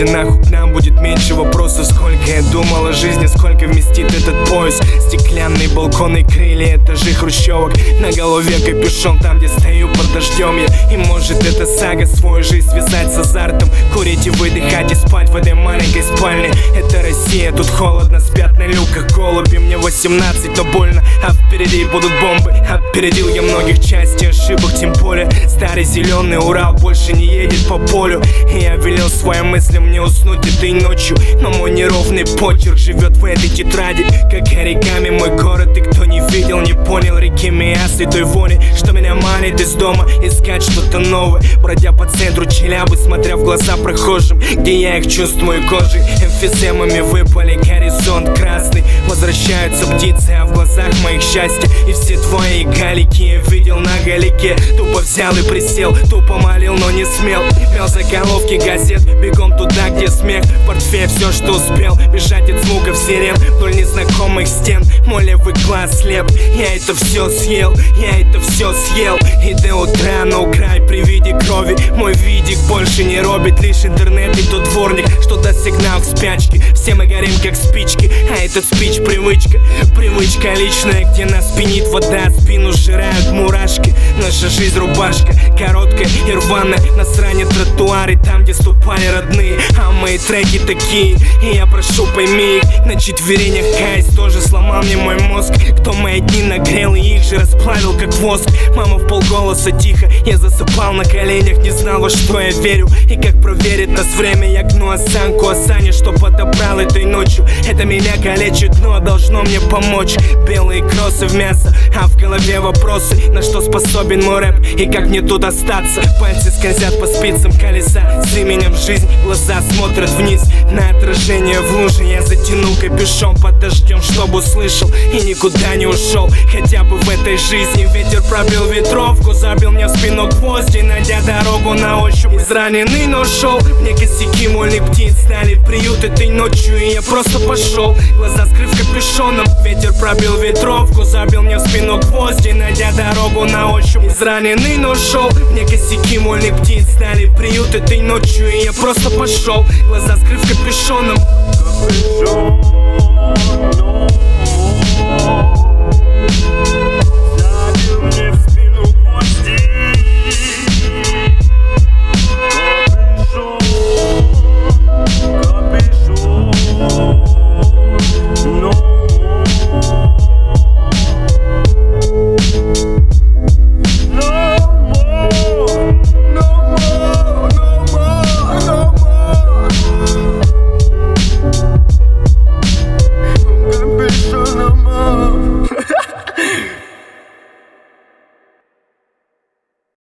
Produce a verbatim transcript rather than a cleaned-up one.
поезде, нахуй к нам будет меньше вопросов. Сколько я думал о жизни, сколько вместит этот поезд. Стеклянные балконы, крылья, этажи хрущевок. На голове капюшон, там где стою под дождем я. И может эта сага свою жизнь связать с азартом. Курить и выдыхать и спать в этой маленькой спальне. Это Россия, тут холодно, спят на люках голуби. Мне восемнадцать, но больно, а впереди будут бомбы. Опередил я многих частей ошибок, тем более. Старый зеленый Урал больше не едет по полю. И я велел своим мыслям не уснуть этой ночью. Но мой неровный почерк живет в этой тетради. Как оригами мой город, и кто не видел, не понял реки Миасы, той вони, что меня манит из дома искать что-то новое. Бродя по центру Челябы, смотря в глаза прохожим, где я их чувствую кожей. Эмфиземами выпали, горизонт красный. Возвращаются птицы, а в глазах моих счастье. И все твои галики я видел на галике. Тупо взял и присел, тупо молил, но не смел. Мел заголовки газет, бегом туда, где смех. В портфель все, что успел, бежать от звуков сирен вдоль незнакомых стен. Мой левый глаз слеп, я это все съел, я это все съел. И до утра на край при виде крови. Мой видик больше не робит, лишь интернет и тот дворник, что даст сигнал к спячке. Все мы горим как спички, а этот спич привычка. Привычка личная, где нас пенит вода, спину сжирают мурашки. Наша жизнь рубашка, короткая и рваная. Насране тротуары, там где ступали родные. А мои треки такие, и я прошу пойми их. На четверенях каясь, тоже сломал мне мой мозг. Кто мои дни нагрел и их же расплавил как воск. Мама в полголоса тихо, я засыпал на коленях. Не знал, во что я верю и как проверит нас время. Я гну осанку Асани, что подобрал этой ночью. Это меня калечит, но должно мне помочь. Белые кроссы в мясо, а в голове вопросы. На что способен мой рэп и как мне тут остаться. Пальцы скользят по спицам колеса. С именем жизнь, глаза смотрят вниз на отражение в луже. Я затянул капюшон под дождем, чтобы услышал и никуда не ушел. Хотя бы в этой жизни ветер пробил ветровку, забил мне в спину гвозди, найдя дорогу на ощупь. Израненный, но шел. Мне косяки мольных птиц дали приют этой ночью, и я просто пошел, глаза скрыв капюшоном. Ветер пробил ветровку, забил мне в спину гвозди, найдя дорогу на ощупь. Израненный, но шел. Мне косяки мольных птиц дали приют этой ночью, и я просто пошел, глаза скрыв капюшоном.